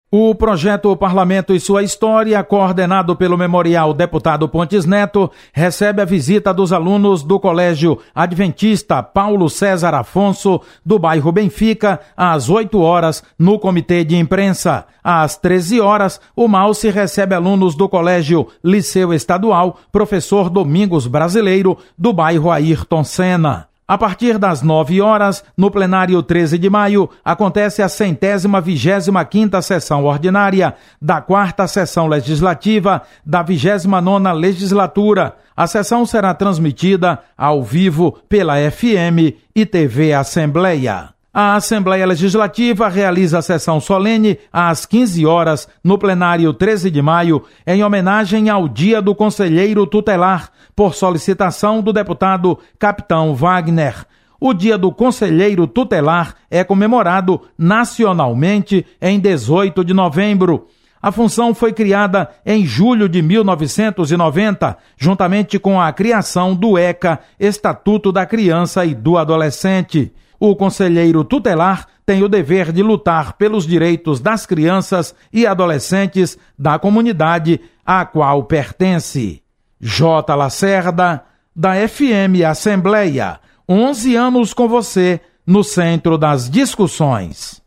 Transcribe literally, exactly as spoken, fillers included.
O projeto Parlamento e Sua História, coordenado pelo Memorial Deputado Pontes Neto, recebe a visita dos alunos do Colégio Adventista Paulo César Afonso, do bairro Benfica, às oito horas, no Comitê de Imprensa. Às treze horas, o MAUSE recebe alunos do Colégio Liceu Estadual Professor Domingos Brasileiro, do bairro Ayrton Senna. A partir das nove horas, no plenário treze de maio, acontece a centésima vigésima quinta sessão ordinária da quarta sessão legislativa da vigésima nona legislatura. A sessão será transmitida ao vivo pela F M e T V Assembleia. A Assembleia Legislativa realiza a sessão solene às quinze horas no plenário treze de maio, em homenagem ao Dia do Conselheiro Tutelar, por solicitação do deputado Capitão Wagner. O Dia do Conselheiro Tutelar é comemorado nacionalmente em dezoito de novembro. A função foi criada em julho de mil novecentos e noventa, juntamente com a criação do ECA, Estatuto da Criança e do Adolescente. O conselheiro tutelar tem o dever de lutar pelos direitos das crianças e adolescentes da comunidade a qual pertence. J. Lacerda, da F M Assembleia, onze anos com você no centro das discussões.